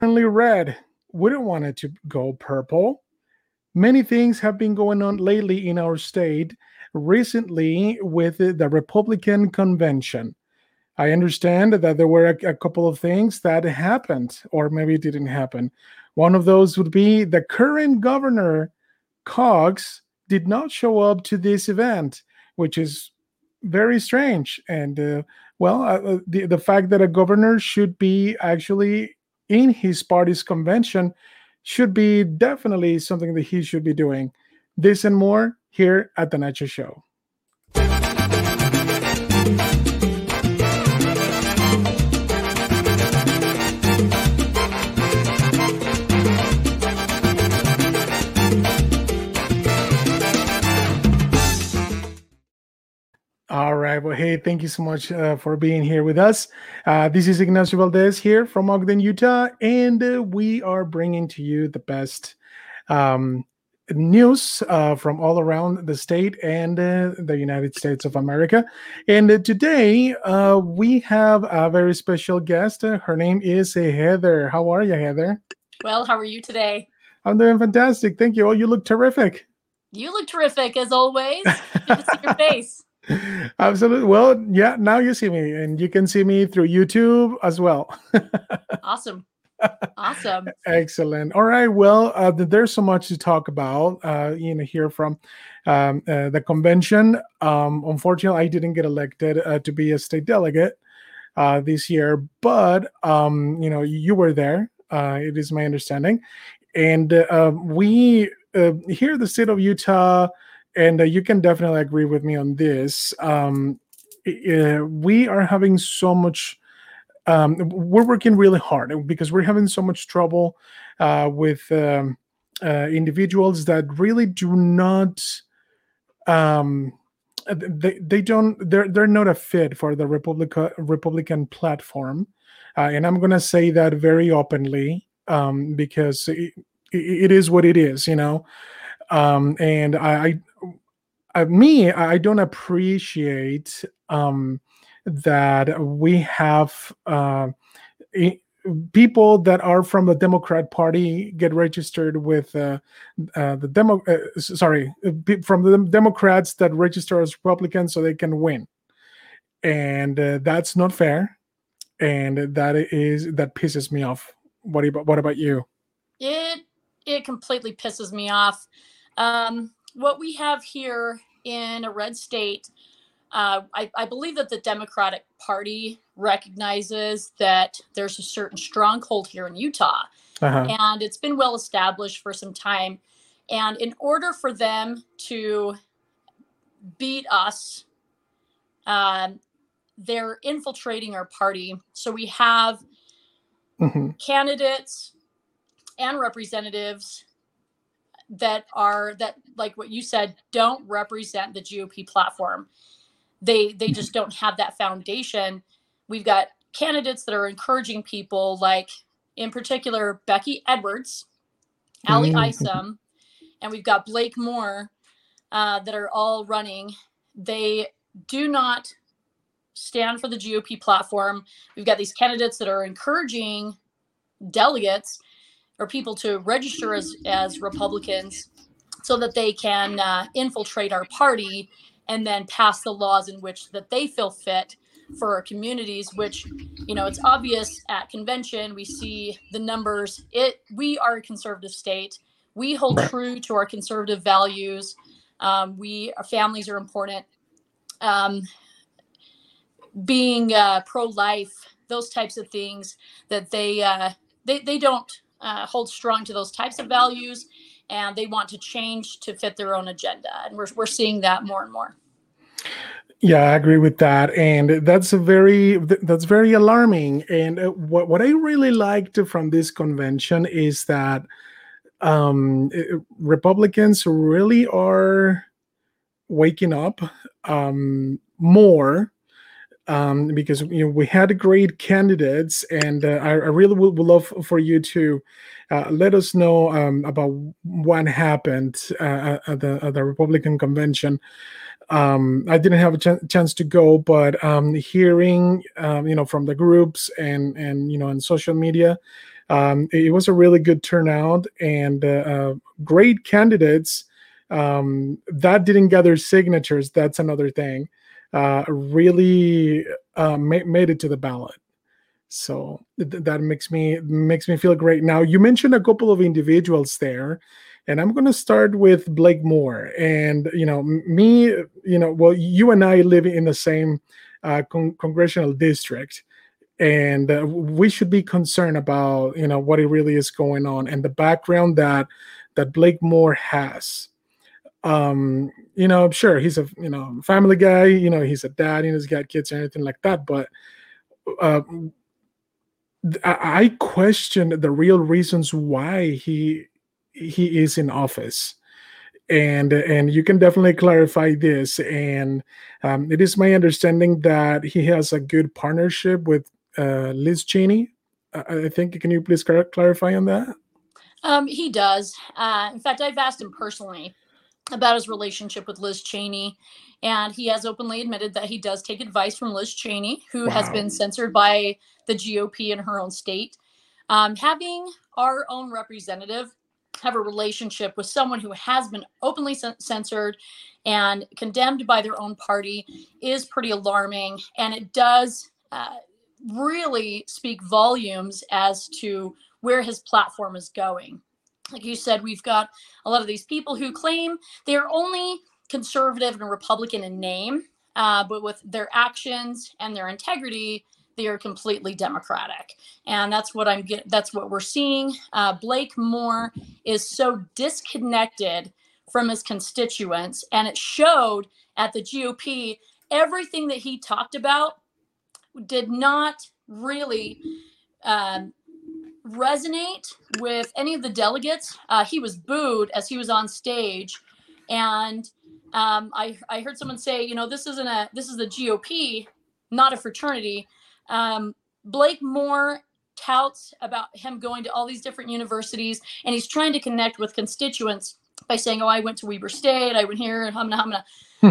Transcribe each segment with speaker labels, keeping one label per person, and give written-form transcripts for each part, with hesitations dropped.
Speaker 1: Only red. We don't want it to go purple. Many things have been going on lately in our state, recently with the Republican convention. I understand that there were a couple of things that happened, or maybe it didn't happen. One of those would be the current governor, Cox, did not show up to this event, which is very strange. And the fact that a governor should be actually in his party's convention should be definitely something that he should be doing. This and more here at the Nacho Show. All right. Well, hey, thank you so much for being here with us. This is Ignacio Valdez here from Ogden, Utah, and we are bringing to you the best um, news from all around the state and the United States of America. And today we have a very special guest. Her name is Heather. How are you, Heather?
Speaker 2: Well, how are you today?
Speaker 1: I'm doing fantastic. Thank you. Oh, you look terrific.
Speaker 2: You look terrific, as always. Good to see your face.
Speaker 1: Absolutely. Well, yeah, now you see me, and you can see me through YouTube as well.
Speaker 2: Awesome. Awesome.
Speaker 1: Excellent. All right. Well, there's so much to talk about, here from the convention. Unfortunately, I didn't get elected to be a state delegate this year, but, you were there. It is my understanding. And we, here in the state of Utah, and you can definitely agree with me on this. We are having so much. We're working really hard because we're having so much trouble with individuals that really do not. They don't. They're not a fit for the Republican platform, and I'm going to say that very openly because it is what it is, and I don't appreciate that we have people that are from the Democrat Party get registered with from the Democrats that register as Republicans so they can win, and that's not fair, and that pisses me off. What about you?
Speaker 2: It completely pisses me off. What we have here in a red state, I believe that the Democratic Party recognizes that there's a certain stronghold here in Utah, and it's been well established for some time. And in order for them to beat us, they're infiltrating our party. So we have candidates and representatives that like what you said, don't represent the GOP platform. They just don't have that foundation. We've got candidates that are encouraging people, like in particular Becky Edwards, Ali Isom, and we've got Blake Moore that are all running. They do not stand for the GOP platform. We've got these candidates that are encouraging delegates or people to register as Republicans so that they can infiltrate our party and then pass the laws in which that they feel fit for our communities, which, it's obvious at convention. We see the numbers. We are a conservative state. We hold true to our conservative values. Our families are important. Being pro-life, those types of things, that they don't hold strong to those types of values, and they want to change to fit their own agenda. And we're seeing that more and more.
Speaker 1: Yeah, I agree with that, and that's very alarming. And what I really liked from this convention is that Republicans really are waking up more. Because we had great candidates, and I really would love for you to let us know about what happened at the Republican convention. I didn't have a chance to go, but hearing from the groups and on social media, It was a really good turnout and great candidates that didn't gather signatures. That's another thing. Really made it to the ballot. So that makes me feel great. Now you mentioned a couple of individuals there, and I'm going to start with Blake Moore. And me, well, you and I live in the same congressional district, and we should be concerned about what it really is going on and the background that Blake Moore has. Sure, he's a family guy. He's a dad. He's got kids and anything like that, but. Uh, I question the real reasons why he is in office, and you can definitely clarify this. And it is my understanding that he has a good partnership with Liz Cheney. I think. Can you please clarify on that?
Speaker 2: He does. In fact, I've asked him personally about his relationship with Liz Cheney, and he has openly admitted that he does take advice from Liz Cheney, who has been censored by the GOP in her own state. Having our own representative have a relationship with someone who has been openly censored and condemned by their own party is pretty alarming, and it does really speak volumes as to where his platform is going. Like you said, we've got a lot of these people who claim they're only conservative and Republican in name, but with their actions and their integrity, they are completely Democratic. And that's what that's what we're seeing. Blake Moore is so disconnected from his constituents, and it showed at the GOP. Everything that he talked about did not really resonate with any of the delegates. He was booed as he was on stage, and I heard someone say, this is the GOP, not a fraternity. Blake Moore touts about him going to all these different universities, and he's trying to connect with constituents by saying, "Oh, I went to Weber State, I went here, and humna."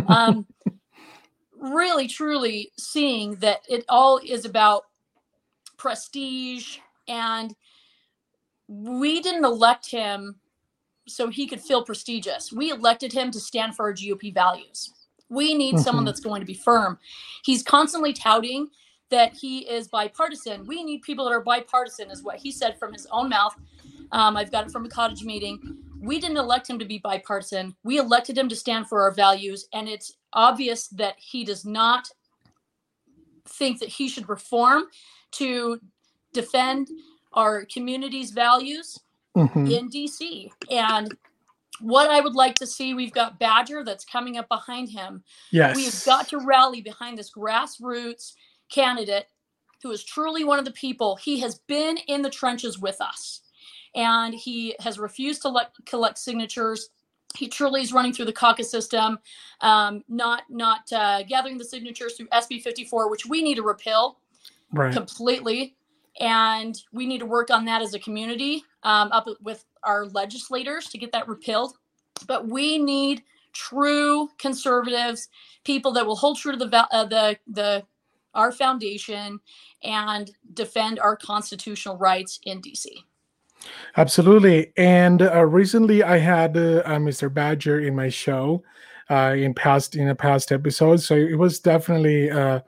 Speaker 2: Really, truly seeing that it all is about prestige. And we didn't elect him so he could feel prestigious. We elected him to stand for our GOP values. We need someone that's going to be firm. He's constantly touting that he is bipartisan. We need people that are bipartisan, is what he said from his own mouth. I've got it from a cottage meeting. We didn't elect him to be bipartisan. We elected him to stand for our values. And it's obvious that he does not think that he should reform to defend our community's values in DC. And what I would like to see, we've got Badger that's coming up behind him.
Speaker 1: Yes.
Speaker 2: We've got to rally behind this grassroots candidate who is truly one of the people. He has been in the trenches with us, and he has refused to collect signatures. He truly is running through the caucus system, not gathering the signatures through SB 54, which we need to repeal completely. And we need to work on that as a community, up with our legislators to get that repealed. But we need true conservatives, people that will hold true to our foundation and defend our constitutional rights in DC.
Speaker 1: Absolutely. And recently I had Mr. Badger in my show in a past episode. So it was definitely an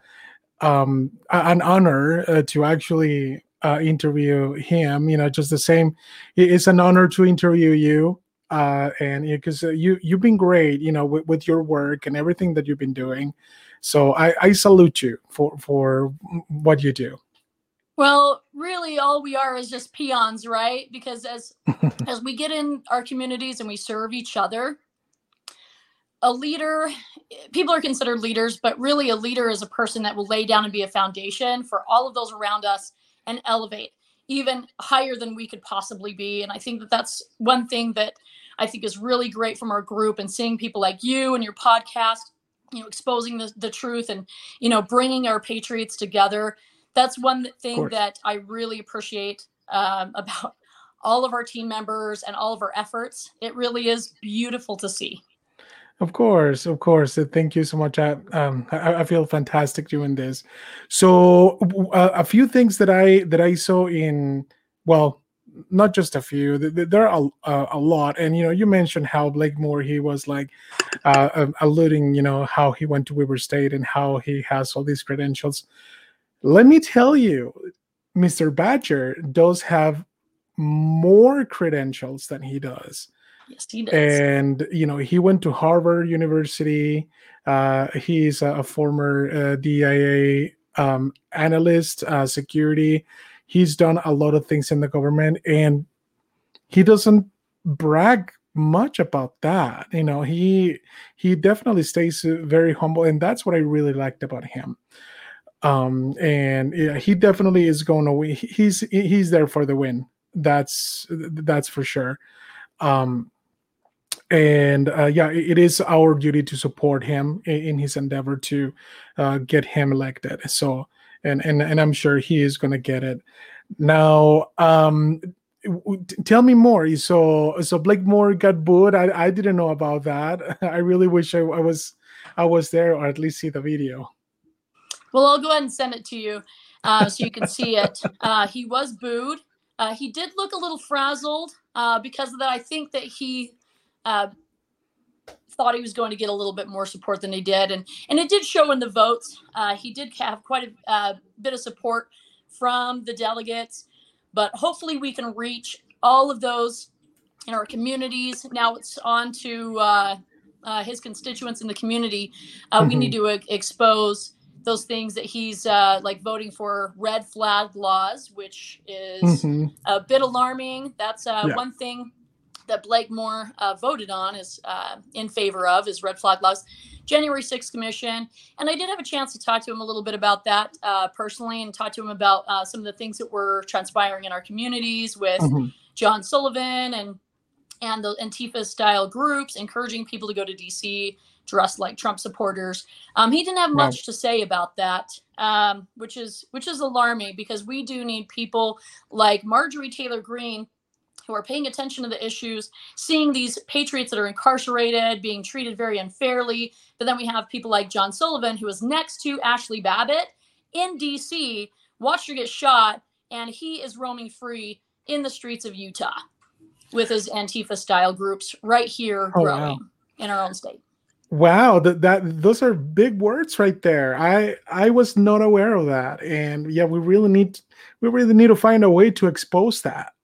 Speaker 1: honor to actually interview him. Just the same. It's an honor to interview you. And because you've been great, with your work and everything that you've been doing. So I salute you for what you do.
Speaker 2: Well, really, all we are is just peons, right? Because as we get in our communities and we serve each other, a leader, people are considered leaders, but really a leader is a person that will lay down and be a foundation for all of those around us and elevate even higher than we could possibly be. And I think that that's one thing that I think is really great from our group, and seeing people like you and your podcast, exposing the truth and, bringing our patriots together. That's one thing that I really appreciate about all of our team members and all of our efforts. It really is beautiful to see.
Speaker 1: Of course. Thank you so much. I feel fantastic doing this. So a few things that I saw in, well, not just a few. There are a lot. And you mentioned how Blakemore, he was like alluding, how he went to Weber State and how he has all these credentials. Let me tell you, Mr. Badger does have more credentials than he does.
Speaker 2: Yes, he does.
Speaker 1: And he went to Harvard University. He's a former DIA analyst, security. He's done a lot of things in the government, and he doesn't brag much about that. He definitely stays very humble, and that's what I really liked about him. And yeah, he definitely is going to win. He's there for the win. That's for sure. And yeah, it is our duty to support him in his endeavor to get him elected. So, and I'm sure he is going to get it. Now, tell me more. So Blakemore got booed. I didn't know about that. I really wish I was there, or at least see the video.
Speaker 2: Well, I'll go ahead and send it to you so you can see it. He was booed. He did look a little frazzled because of that. I think that he thought he was going to get a little bit more support than he did. And it did show in the votes. He did have quite a bit of support from the delegates. But hopefully we can reach all of those in our communities. Now it's on to his constituents in the community. We need to expose those things that he's like voting for red flag laws, which is a bit alarming. That's one thing that Blakemore voted on is in favor of is red flag laws. January 6th Commission. And I did have a chance to talk to him a little bit about that personally, and talk to him about some of the things that were transpiring in our communities with John Sullivan and the Antifa style groups encouraging people to go to DC dressed like Trump supporters. He didn't have much to say about that, which is alarming, because we do need people like Marjorie Taylor Greene who are paying attention to the issues, seeing these patriots that are incarcerated, being treated very unfairly. But then we have people like John Sullivan, who is next to Ashley Babbitt in DC, watched her get shot, and he is roaming free in the streets of Utah with his Antifa-style groups right here growing in our own state.
Speaker 1: Wow, those are big words right there. I was not aware of that, and yeah, we really need to find a way to expose that.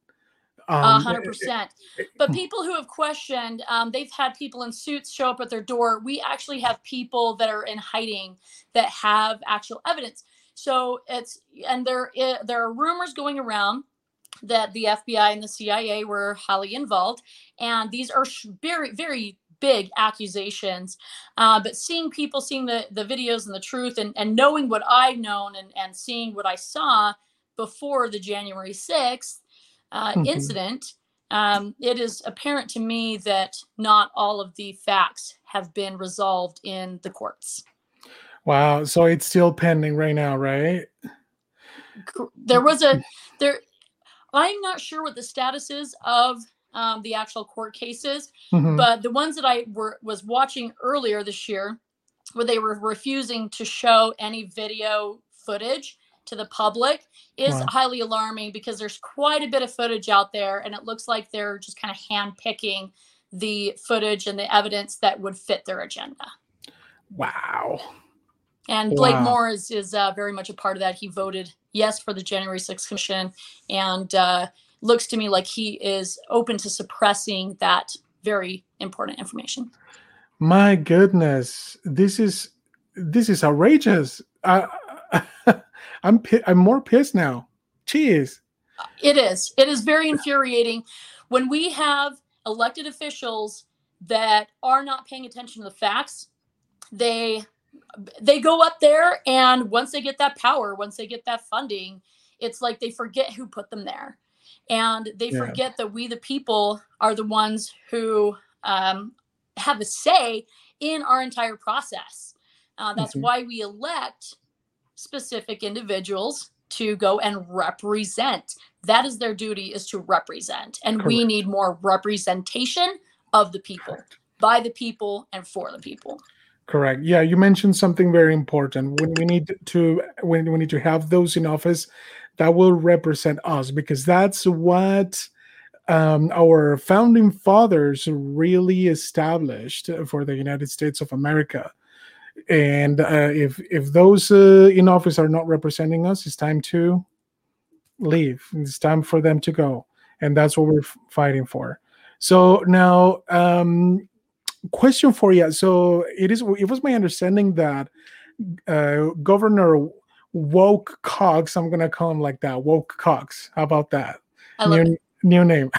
Speaker 2: 100%. But people who have questioned, they've had people in suits show up at their door. We actually have people that are in hiding that have actual evidence. So there are rumors going around that the FBI and the CIA were highly involved, and these are very, very big accusations. But seeing the videos and the truth, and knowing what I've known and seeing what I saw before the January 6th incident, it is apparent to me that not all of the facts have been resolved in the courts.
Speaker 1: Wow. So it's still pending right now, right?
Speaker 2: I'm not sure what the status is of the actual court cases, but the ones that I was watching earlier this year, where they were refusing to show any video footage to the public, is highly alarming, because there's quite a bit of footage out there, and it looks like they're just kind of handpicking the footage and the evidence that would fit their agenda.
Speaker 1: Wow.
Speaker 2: And Blakemore is very much a part of that. He voted yes for the January 6th Commission, and looks to me like he is open to suppressing that very important information.
Speaker 1: My goodness, this is outrageous. I'm more pissed now. Jeez.
Speaker 2: It is very infuriating when we have elected officials that are not paying attention to the facts. They go up there, and once they get that power, once they get that funding, it's like they forget who put them there. And they forget that we, the people, are the ones who have a say in our entire process. That's why we elect specific individuals to go and represent. That is their duty, is to represent. And we need more representation of the people, by the people, and for the people.
Speaker 1: Correct. Yeah, you mentioned something very important. When we need to have those in office that will represent us, because that's what our founding fathers really established for the United States of America. And if those in office are not representing us, it's time to leave. It's time for them to go, and that's what we're fighting for. So now, question for you. So it was my understanding that Governor Woke Cox, I'm gonna call him like that, Woke Cox. How about that?
Speaker 2: I love it.
Speaker 1: New name.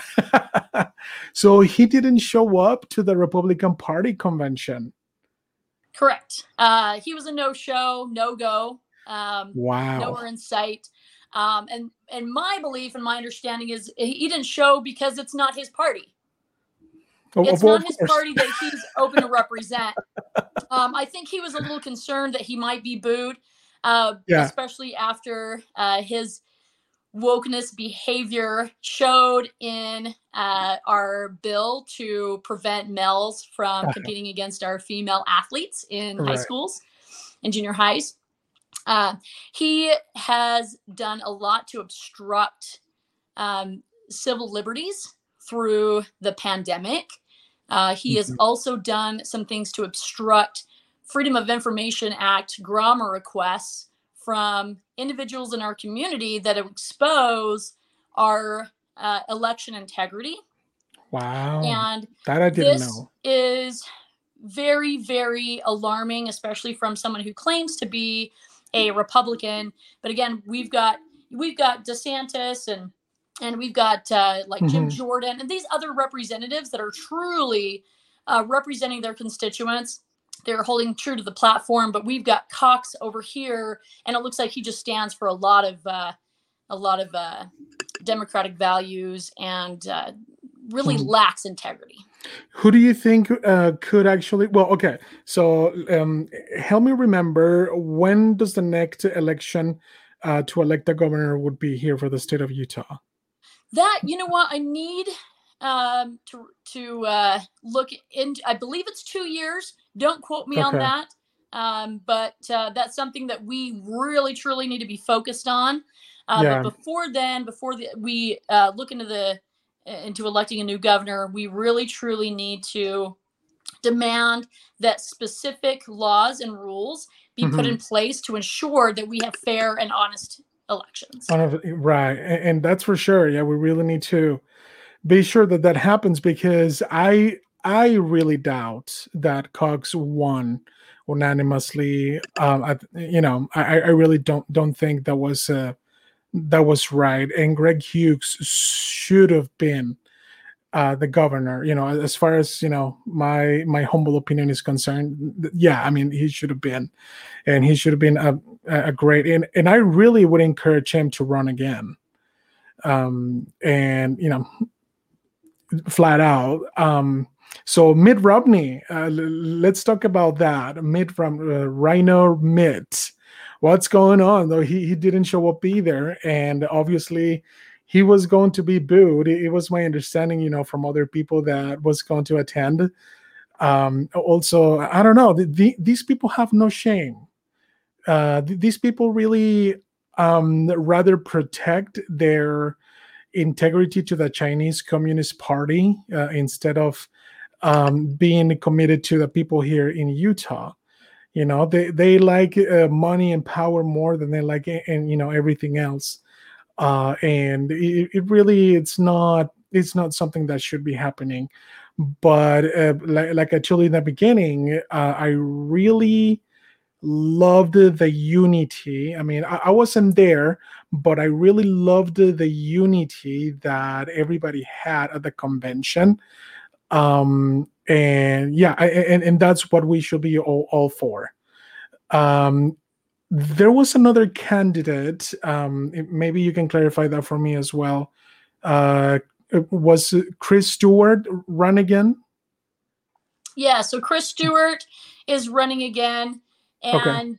Speaker 1: So he didn't show up to the Republican Party convention.
Speaker 2: Correct. He was a no-show, no-go.
Speaker 1: Wow.
Speaker 2: Nowhere in sight. And my belief and my understanding is he didn't show because it's not his party. It's not his party that he's open to represent. I think he was a little concerned that he might be booed, especially after his wokeness behavior showed in our bill to prevent males from competing against our female athletes in high schools and junior highs. He has done a lot to obstruct civil liberties through the pandemic. He has also done some things to obstruct Freedom of Information Act GRAMA requests from individuals in our community that expose our election integrity.
Speaker 1: Wow.
Speaker 2: And
Speaker 1: that I didn't know.
Speaker 2: Is very, very alarming, especially from someone who claims to be a Republican. But again, we've got DeSantis and we've got Jim Jordan and these other representatives that are truly representing their constituents. They're holding true to the platform, but we've got Cox over here, and it looks like he just stands for a lot of democratic values and really lacks integrity.
Speaker 1: Who do you think could actually? Well, okay. So help me remember, when does the next election to elect a governor would be here for the state of Utah?
Speaker 2: That, you know what, I need to look into. I believe it's 2 years. Don't quote me on that. But that's something that we really, truly need to be focused on. But before then, we look into electing a new governor, we really, truly need to demand that specific laws and rules be put in place to ensure that we have fair and honest elections.
Speaker 1: Right. And that's for sure. Yeah, we really need to be sure that that happens, because I really doubt that Cox won unanimously. I really don't think that was right. And Greg Hughes should have been the governor. As far as my humble opinion is concerned, yeah, I mean, he should have been, and he should have been a great. And I really would encourage him to run again. And flat out. So Mitt Romney, let's talk about that. Mitt from Rhino Mitt. What's going on? Though he didn't show up either, and obviously he was going to be booed. It was my understanding, from other people that was going to attend. Also, I don't know. These people have no shame. These people really rather protect their integrity to the Chinese Communist Party instead of being committed to the people here in Utah. They like money and power more than they like everything else. And it really, it's not something that should be happening. But like I told you in the beginning, I really loved the unity. I mean, I wasn't there, but I really loved the unity that everybody had at the convention. And yeah, and that's what we should be all for. There was another candidate. Maybe you can clarify that for me as well. Was Chris Stewart run again?
Speaker 2: Yeah, so Chris Stewart is running again. And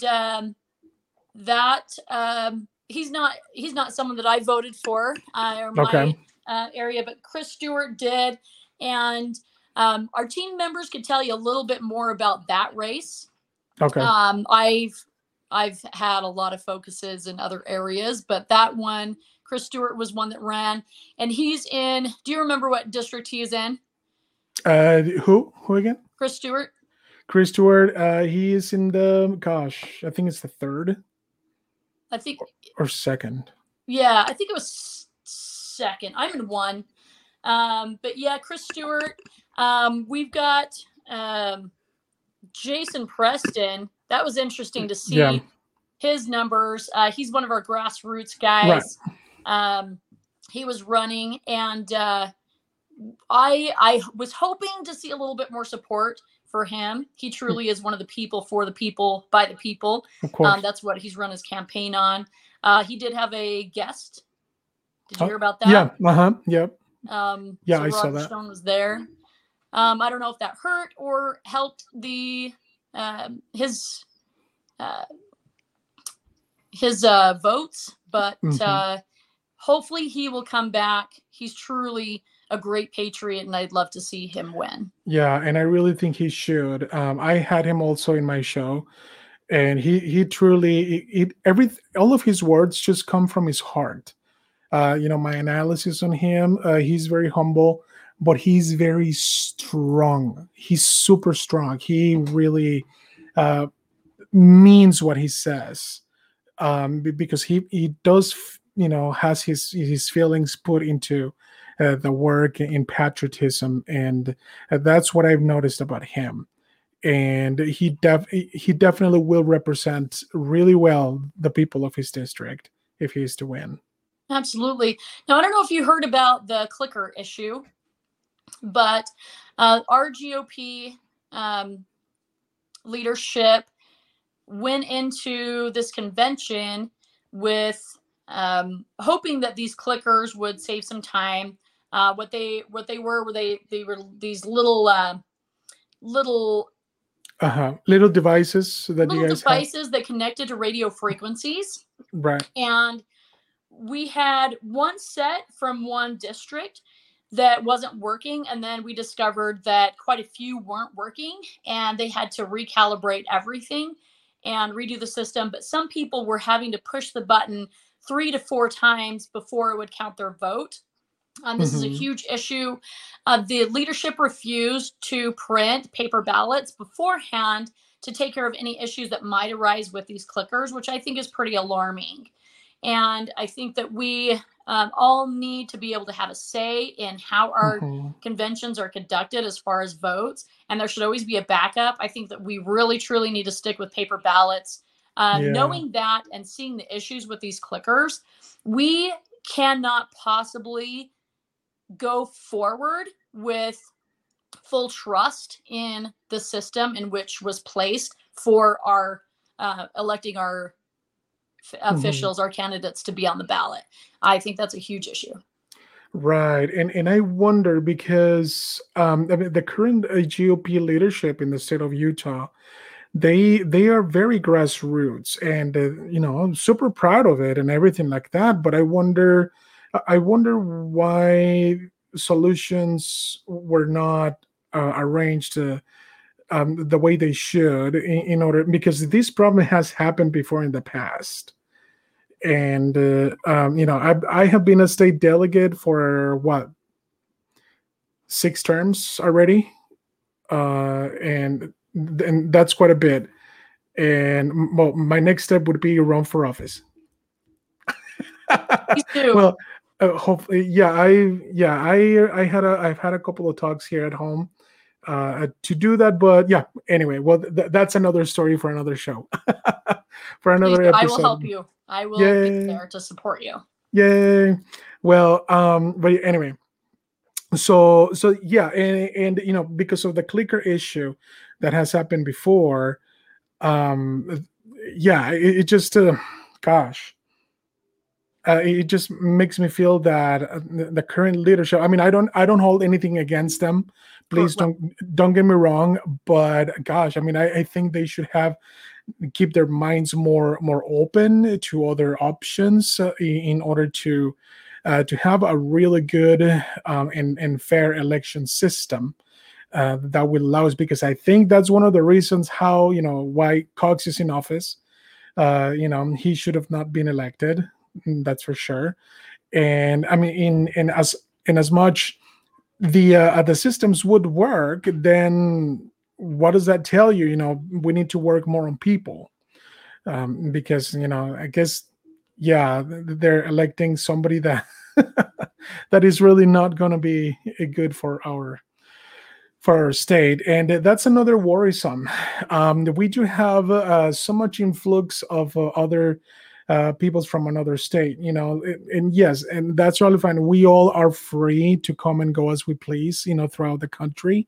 Speaker 2: he's not someone that I voted for or my area, but Chris Stewart did. And our team members could tell you a little bit more about that race. I've I've had a lot of focuses in other areas, but that one, Chris Stewart was one that ran, and he's in. Do you remember what district he is in?
Speaker 1: Who again?
Speaker 2: Chris Stewart.
Speaker 1: Chris Stewart. He is in the, gosh, I think it's the third.
Speaker 2: I think,
Speaker 1: or second.
Speaker 2: Yeah, I think it was second. I'm in one. But yeah, Chris Stewart. We've got Jason Preston. That was interesting to see his numbers. He's one of our grassroots guys. Right. He was running, and I was hoping to see a little bit more support for him. He truly is one of the people, for the people, by the people.
Speaker 1: Of course.
Speaker 2: That's what he's run his campaign on. He did have a guest. Did you hear about that?
Speaker 1: Yeah. Yep.
Speaker 2: So
Speaker 1: I saw
Speaker 2: Roger
Speaker 1: that.
Speaker 2: Stone was there. I don't know if that hurt or helped his votes, but hopefully he will come back. He's truly a great patriot, and I'd love to see him win.
Speaker 1: Yeah, and I really think he should. I had him also in my show, and he truly, all of his words just come from his heart. My analysis on him, he's very humble, but he's very strong. He's super strong. He really means what he says, because he does, has his feelings put into the work in patriotism, and that's what I've noticed about him. And he definitely will represent really well the people of his district if he is to win.
Speaker 2: Absolutely. Now, I don't know if you heard about the clicker issue, but our GOP leadership went into this convention with hoping that these clickers would save some time. What they were these little
Speaker 1: devices that you guys have
Speaker 2: that connected to radio frequencies.
Speaker 1: Right.
Speaker 2: And we had one set from one district that wasn't working, and then we discovered that quite a few weren't working, and they had to recalibrate everything and redo the system. But some people were having to push the button 3 to 4 times before it would count their vote. This is a huge issue. The leadership refused to print paper ballots beforehand to take care of any issues that might arise with these clickers, which I think is pretty alarming. And I think that we all need to be able to have a say in how our conventions are conducted as far as votes. And there should always be a backup. I think that we really, truly need to stick with paper ballots. Knowing that and seeing the issues with these clickers, we cannot possibly go forward with full trust in the system in which was placed for our electing our officials, our candidates to be on the ballot. I think that's a huge issue.
Speaker 1: Right. And I wonder because the current GOP leadership in the state of Utah, they are very grassroots, and I'm super proud of it and everything like that. But I wonder why solutions were not arranged the way they should in order, because this problem has happened before in the past. And I have been a state delegate for 6 terms already, and that's quite a bit. And my next step would be run for office.
Speaker 2: Me too.
Speaker 1: Well, hopefully, I've had a couple of talks here at home to do that, but anyway, well, that's another story for another show. For another episode.
Speaker 2: I will help you. I will be there to support you.
Speaker 1: Yay. Well, but anyway, so and because of the clicker issue that has happened before, it just it just makes me feel that the current leadership, I mean, I don't hold anything against them. Please don't get me wrong, but gosh, I mean, I think they should keep their minds more open to other options in order to have a really good and fair election system that will allow us, because I think that's one of the reasons why Cox is in office. He should have not been elected. That's for sure. And I mean, in as much the systems would work, then what does that tell you? We need to work more on people, because I guess, yeah, they're electing somebody that that is really not going to be good for our state, and that's another worrisome. We do have so much influx of other peoples from another state, and yes, and that's really fine. We all are free to come and go as we please, throughout the country.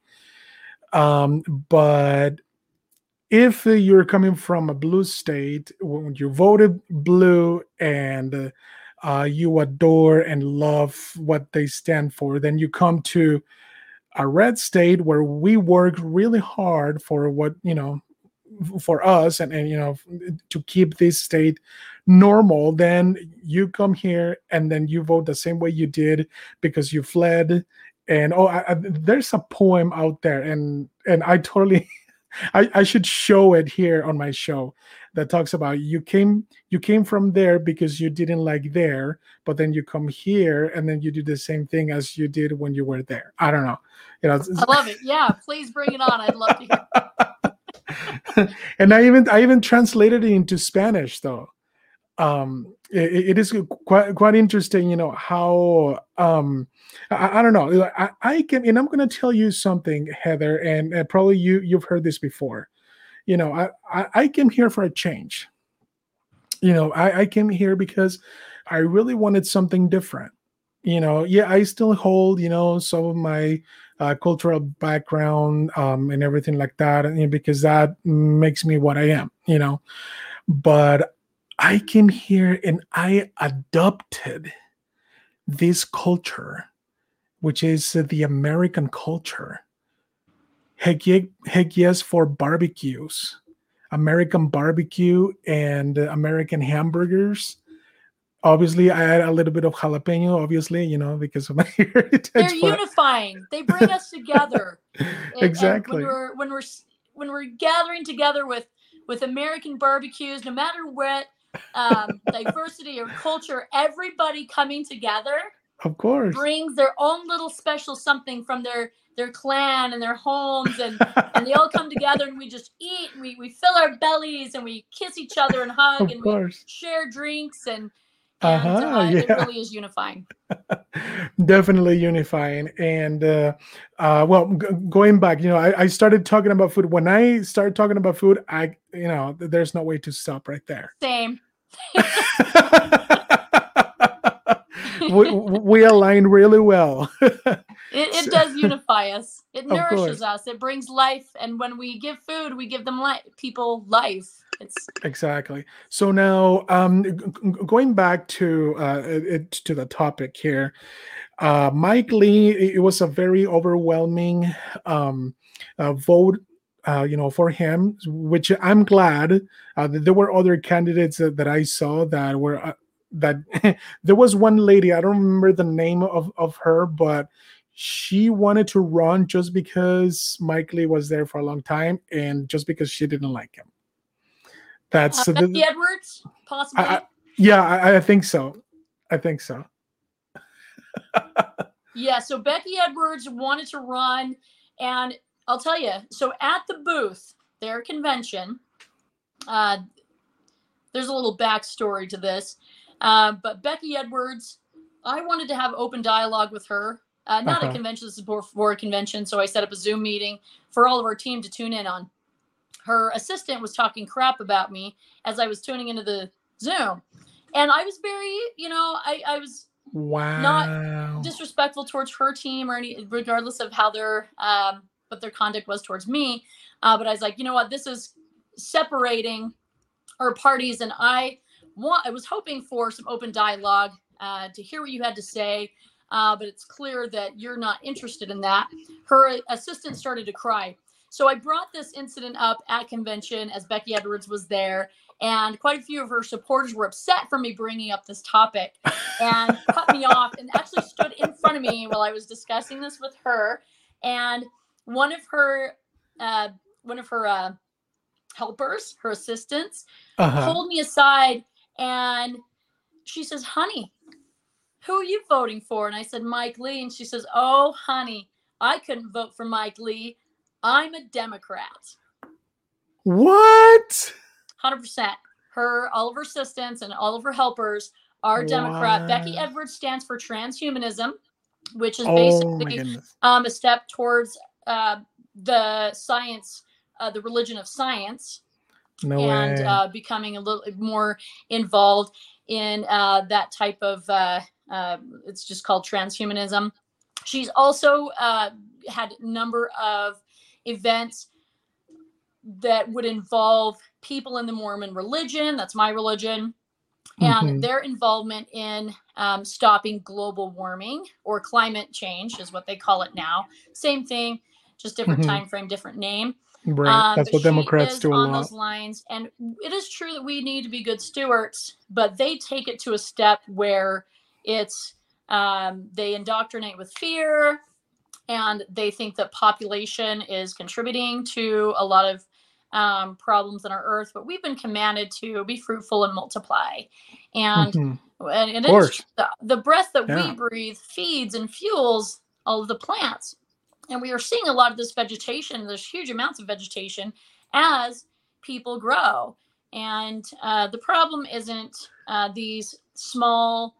Speaker 1: But if you're coming from a blue state, when you voted blue, and you adore and love what they stand for, then you come to a red state where we work really hard for what, for us, and to keep this state normal. Then you come here and then you vote the same way you did because you fled. And there's a poem out there, and I totally I should show it here on my show, that talks about you came from there because you didn't like there, but then you come here and then you do the same thing as you did when you were there. I don't know.
Speaker 2: I love it. Yeah, please bring it on. I'd love to hear.
Speaker 1: And I even translated it into Spanish, though. It is quite interesting, how I don't know. I can, and I'm going to tell you something, Heather, and probably you've heard this before. I came here for a change. I came here because I really wanted something different. Yeah, I still hold, some of my cultural background, and everything like that, because that makes me what I am. But I came here and I adopted this culture, which is the American culture. Heck yes, for barbecues, American barbecue and American hamburgers. Obviously, I add a little bit of jalapeno, obviously, because of my heritage.
Speaker 2: They're unifying. They bring us together.
Speaker 1: Exactly.
Speaker 2: And when we're gathering together with American barbecues, no matter what diversity or culture, everybody coming together,
Speaker 1: of course,
Speaker 2: brings their own little special something from their clan and their homes, and they all come together, and we just eat, and we fill our bellies, and we kiss each other and hug, and we share drinks, and it really is unifying.
Speaker 1: Definitely unifying. And going back, I started talking about food. When I started talking about food, there's no way to stop right there.
Speaker 2: Same.
Speaker 1: we align really well.
Speaker 2: It does unify us. It nourishes us. It brings life. And when we give food, we give them people life.
Speaker 1: Exactly. So now, going back to the topic here, Mike Lee, it was a very overwhelming vote, for him, which I'm glad. There were other candidates that I saw that were that there was one lady, I don't remember the name of her, but she wanted to run just because Mike Lee was there for a long time, and just because she didn't like him. That's
Speaker 2: Becky Edwards, possibly.
Speaker 1: I think so.
Speaker 2: Yeah, so Becky Edwards wanted to run, and I'll tell you, so at the booth, their convention, there's a little backstory to this, but Becky Edwards, I wanted to have open dialogue with her. Not a convention, this is for a convention, so I set up a Zoom meeting for all of our team to tune in on. Her assistant was talking crap about me as I was tuning into the Zoom. And I was very, I was not disrespectful towards her team or regardless of how what their conduct was towards me. But I was like, you know what, this is separating our parties. And I was hoping for some open dialogue to hear what you had to say. But it's clear that you're not interested in that. Her assistant started to cry. So I brought this incident up at convention as Becky Edwards was there, and quite a few of her supporters were upset for me bringing up this topic and cut me off, and actually stood in front of me while I was discussing this with her. And one of her helpers, her assistants,
Speaker 1: Uh-huh.
Speaker 2: pulled me aside and she says, honey, who are you voting for? And I said, Mike Lee. And she says, oh, honey, I couldn't vote for Mike Lee. I'm a Democrat.
Speaker 1: What?
Speaker 2: 100%. All of her assistants and all of her helpers are Democrat. Becky
Speaker 1: What?
Speaker 2: Edwards stands for transhumanism, which is
Speaker 1: Oh my
Speaker 2: basically
Speaker 1: goodness.
Speaker 2: a step towards the science, the religion of science,
Speaker 1: No
Speaker 2: and
Speaker 1: way.
Speaker 2: becoming a little more involved in that type of, it's just called transhumanism. She's also had a number of events that would involve people in the Mormon religion, that's my religion, and
Speaker 1: Mhm.
Speaker 2: their involvement in stopping global warming, or climate change is what they call it now. Same thing, just different
Speaker 1: Mhm.
Speaker 2: time frame, different name.
Speaker 1: Right. That's
Speaker 2: But
Speaker 1: what
Speaker 2: she
Speaker 1: Democrats
Speaker 2: is
Speaker 1: do a
Speaker 2: on
Speaker 1: lot.
Speaker 2: those lines. And it is true that we need to be good stewards, but they take it to a step where it's, they indoctrinate with fear, and they think that population is contributing to a lot of problems on our earth. But we've been commanded to be fruitful and multiply. And,
Speaker 1: Mhm.
Speaker 2: and
Speaker 1: Of
Speaker 2: it is true,
Speaker 1: course.
Speaker 2: the breath that we
Speaker 1: Yeah.
Speaker 2: breathe feeds and fuels all of the plants. And we are seeing a lot of this vegetation, there's huge amounts of vegetation as people grow. And the problem isn't these small,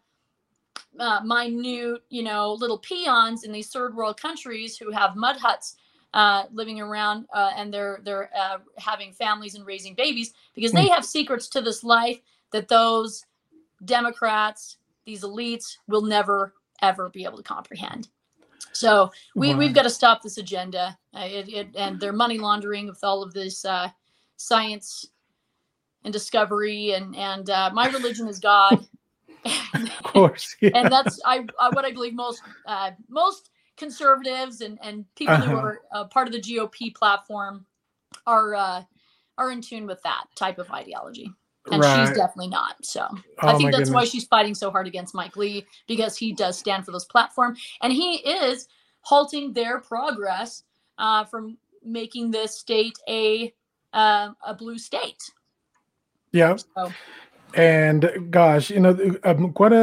Speaker 2: minute, little peons in these third world countries who have mud huts living around, and they're having families and raising babies, because they
Speaker 1: Mm.
Speaker 2: have secrets to this life that those Democrats, these elites, will never ever be able to comprehend. So we've
Speaker 1: Wow.
Speaker 2: got to stop this agenda, and their money laundering with all of this science and discovery, and my religion is God.
Speaker 1: Of course.
Speaker 2: And
Speaker 1: Yeah.
Speaker 2: that's what I believe most conservatives and people who
Speaker 1: Uh-huh.
Speaker 2: are part of the GOP platform are in tune with that type of ideology. And she's
Speaker 1: Right.
Speaker 2: definitely not. So I
Speaker 1: Oh
Speaker 2: think
Speaker 1: my
Speaker 2: that's why
Speaker 1: goodness.
Speaker 2: she's fighting so hard against Mike Lee, because he does stand for those platform, and he is halting their progress from making this state a blue state.
Speaker 1: Yeah.
Speaker 2: So
Speaker 1: And gosh, quite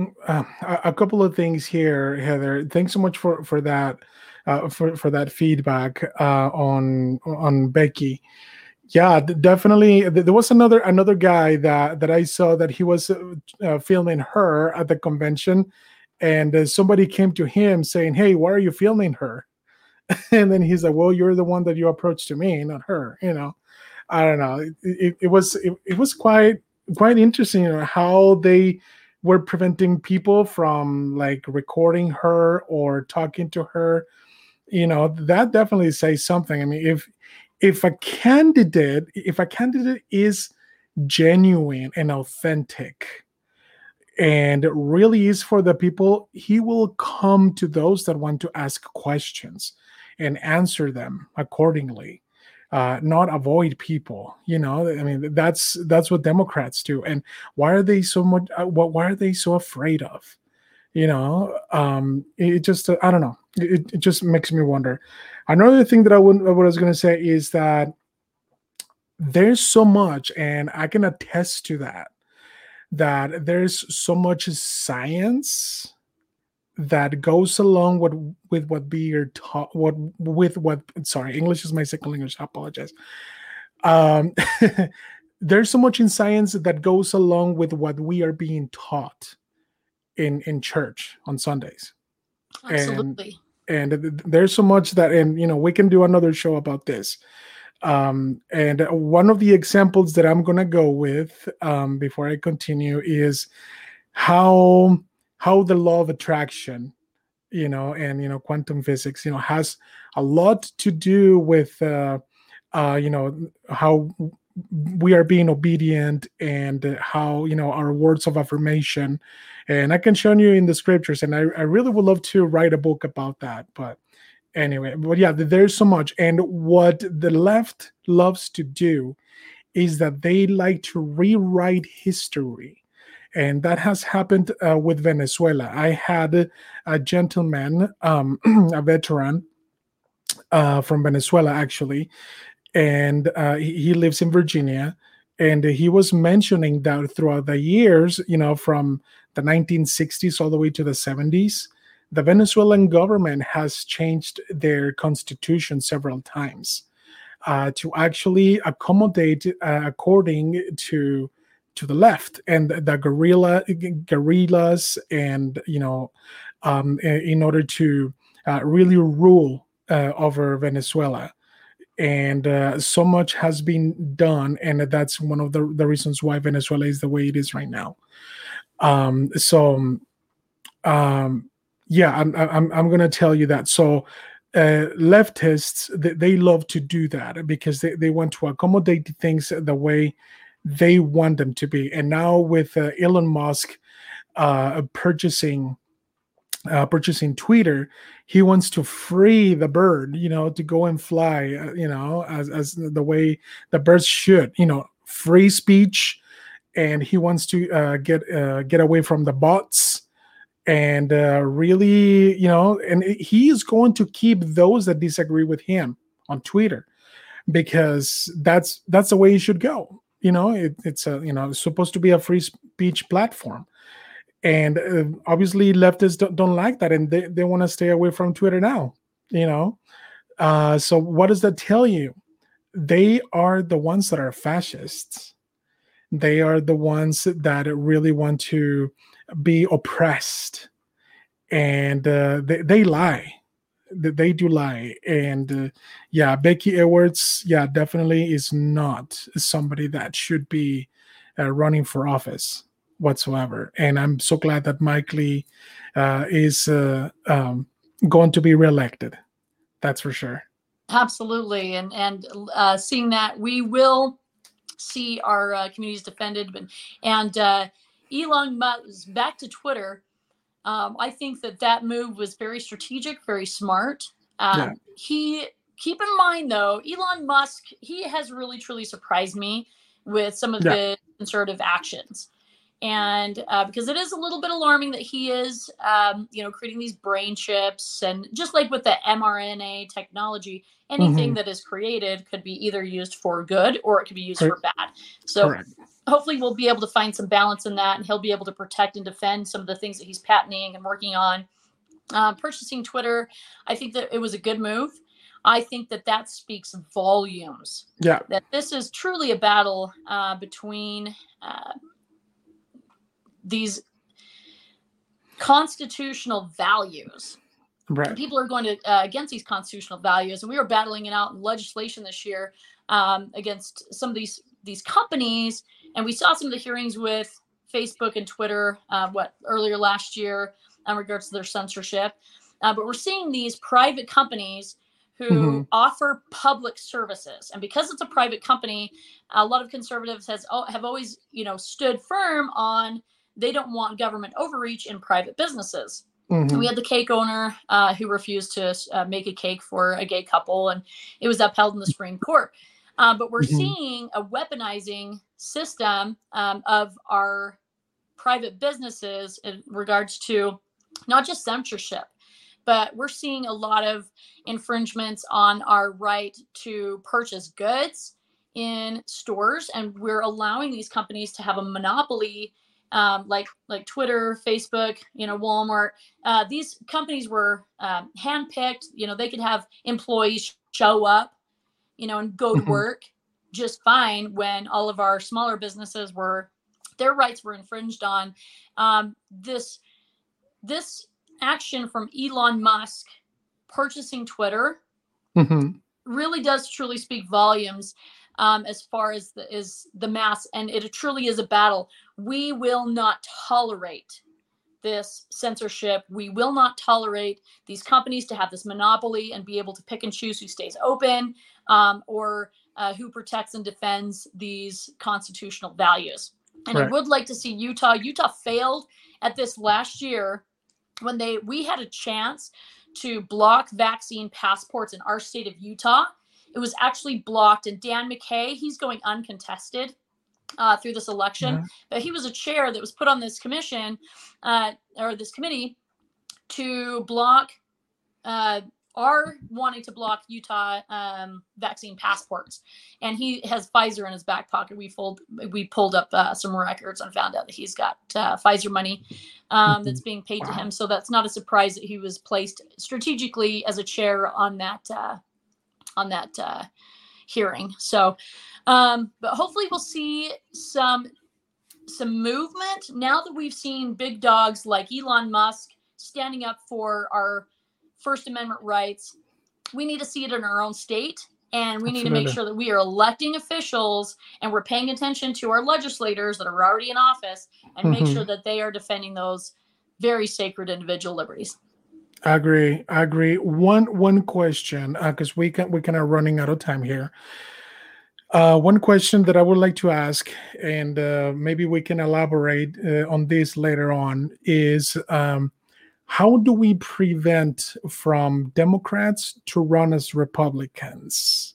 Speaker 1: a couple of things here, Heather. Thanks so much for that, for that feedback on Becky. Yeah, definitely. There was another guy that I saw that he was filming her at the convention, and somebody came to him saying, "Hey, why are you filming her?" And then he's like, "Well, you're the one that you approached to me, not her." I don't know. It was quite interesting, how they were preventing people from like recording her or talking to her. That definitely says something. I mean, if a candidate is genuine and authentic and really is for the people, he will come to those that want to ask questions and answer them accordingly, not avoid people. I mean, that's what Democrats do. And why are they so much? Why are they so afraid of? It just, I don't know. It just makes me wonder. Another thing that what I was going to say is that there's so much, and I can attest to that there's so much science that goes along with what we are taught. What sorry, English is my second language. I apologize. Um, there's so much in science that goes along with what we are being taught in church on Sundays, and
Speaker 2: absolutely.
Speaker 1: there's so much that, and we can do another show about this. And one of the examples that I'm gonna go with, before I continue, is how the law of attraction, and quantum physics, has a lot to do with how we are being obedient, and how our words of affirmation. And I can show you in the scriptures, and I really would love to write a book about that. But anyway, but yeah, there's so much. And what the left loves to do is that they like to rewrite history. And that has happened with Venezuela. I had a gentleman, a veteran, from Venezuela, actually. and he lives in Virginia. And he was mentioning that throughout the years, from the 1960s all the way to the 70s, the Venezuelan government has changed their constitution several times to actually accommodate according to the left and the guerrillas, and in order to really rule over Venezuela. And so much has been done, and that's one of the reasons why Venezuela is the way it is right now. So yeah, I'm gonna tell you that. So leftists, they love to do that because they want to accommodate things the way they want them to be. And now with Elon Musk purchasing Twitter, he wants to free the bird, to go and fly, as the way the birds should, free speech. And he wants to get away from the bots, and really, and he is going to keep those that disagree with him on Twitter, because that's the way it should go. It's supposed to be a free speech platform. And obviously leftists don't like that, and they want to stay away from Twitter now. So what does that tell you? They are the ones that are fascists. They are the ones that really want to be oppressed, and they lie. They do lie. And yeah, Becky Edwards, yeah, definitely is not somebody that should be running for office whatsoever. And I'm so glad that Mike Lee is going to be reelected. That's for sure.
Speaker 2: Absolutely. And seeing that, we will see our communities defended. And Elon Musk, back to Twitter, I think that move was very strategic, very smart. Keep in mind, though, Elon Musk, he has really, truly surprised me with some of his conservative actions. And because it is a little bit alarming that he is, creating these brain chips, and just like with the mRNA technology, anything that is created could be either used for good or it could be used for bad. So hopefully we'll be able to find some balance in that, and he'll be able to protect and defend some of the things that he's patenting and working on. Purchasing Twitter, I think that it was a good move. I think that speaks volumes.
Speaker 1: Yeah.
Speaker 2: That this is truly a battle between these constitutional values.
Speaker 1: Right.
Speaker 2: People are going to against these constitutional values, and we were battling it out in legislation this year against some of these companies. And we saw some of the hearings with Facebook and Twitter earlier last year in regards to their censorship. But we're seeing these private companies who offer public services, and because it's a private company, a lot of conservatives have always stood firm on they don't want government overreach in private businesses. We had the cake owner who refused to make a cake for a gay couple, and it was upheld in the Supreme Court. But we're seeing a weaponizing system of our private businesses in regards to not just censorship, but we're seeing a lot of infringements on our right to purchase goods in stores, and we're allowing these companies to have a monopoly. Like Twitter, Facebook, Walmart. These companies were handpicked. They could have employees show up, and go to work just fine, when all of our smaller businesses their rights were infringed on. This action from Elon Musk purchasing Twitter really does truly speak volumes. As far as the mass, and it truly is a battle. We will not tolerate this censorship. We will not tolerate these companies to have this monopoly and be able to pick and choose who stays open or who protects and defends these constitutional values. And I would like to see Utah. Utah failed at this last year when we had a chance to block vaccine passports in our state of Utah. It was actually blocked, and Dan McKay, he's going uncontested through this election, but he was a chair that was put on this commission or this committee to block are wanting to block Utah vaccine passports, and he has Pfizer in his back pocket. We pulled up some records and found out that he's got Pfizer money that's being paid to him. So that's not a surprise that he was placed strategically as a chair on that hearing. So, but hopefully we'll see some movement now that we've seen big dogs like Elon Musk standing up for our First Amendment rights. We need to see it in our own state, and we need to make sure that we are electing officials and we're paying attention to our legislators that are already in office and make sure that they are defending those very sacred individual liberties.
Speaker 1: I agree. One question, because we're kind of running out of time here. One question that I would like to ask, and maybe we can elaborate on this later on, is how do we prevent from Democrats to run as Republicans?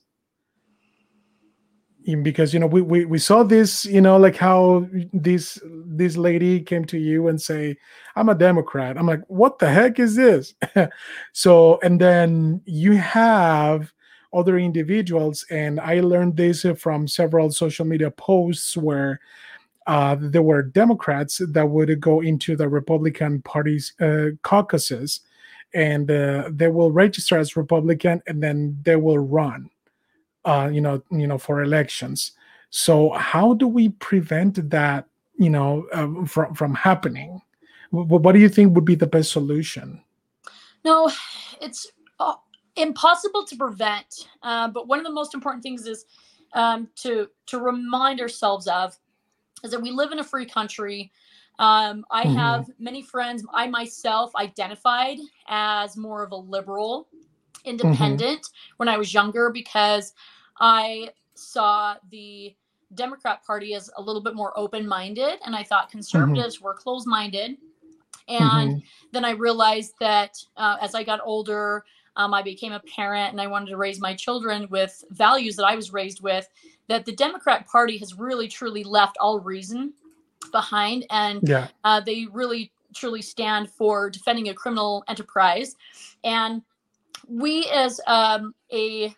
Speaker 1: Because, we saw this, like how this lady came to you and say, I'm a Democrat. I'm like, what the heck is this? So, and then you have other individuals, and I learned this from several social media posts where there were Democrats that would go into the Republican Party's caucuses, and they will register as Republican, and then they will run, for elections. So how do we prevent that, from happening? What do you think would be the best solution?
Speaker 2: No, it's impossible to prevent. But one of the most important things is to remind ourselves of is that we live in a free country. I have many friends. I myself identified as more of a liberal independent when I was younger because I saw the Democrat Party as a little bit more open-minded, and I thought conservatives were closed-minded. And then I realized that as I got older, I became a parent and I wanted to raise my children with values that I was raised with, that the Democrat Party has really truly left all reason behind. And they really truly stand for defending a criminal enterprise. And we as a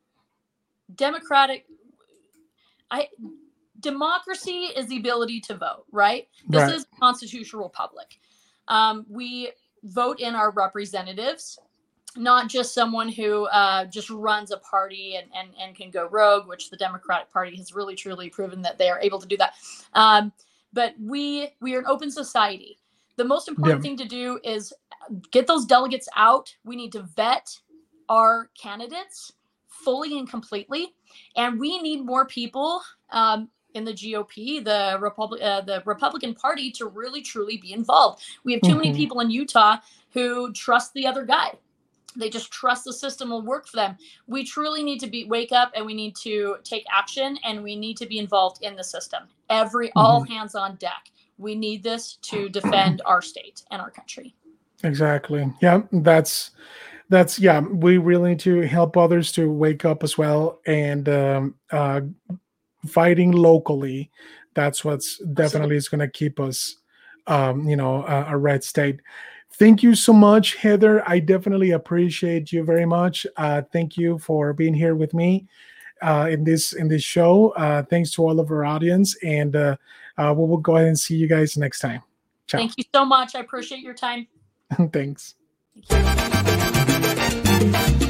Speaker 2: democracy is the ability to vote, right? This is a constitutional republic. We vote in our representatives, not just someone who just runs a party and can go rogue, which the Democratic Party has really truly proven that they are able to do that. But we are an open society. The most important thing to do is get those delegates out. We need to vet our candidates fully and completely. And we need more people in the GOP, the Republican Party, to really truly be involved. We have too many people in Utah who trust the other guy. They just trust the system will work for them. We truly need to wake up, and we need to take action, and we need to be involved in the system. All hands on deck. We need this to defend our state and our country. Exactly.
Speaker 1: Yeah, that's we really need to help others to wake up as well, and fighting locally. That's what's definitely is going to keep us, a red state. Thank you so much, Heather. I definitely appreciate you very much. Thank you for being here with me in this show. Thanks to all of our audience, and we will go ahead and see you guys next time. Ciao.
Speaker 2: Thank you so much. I appreciate your time.
Speaker 1: Thanks.
Speaker 2: Thank you.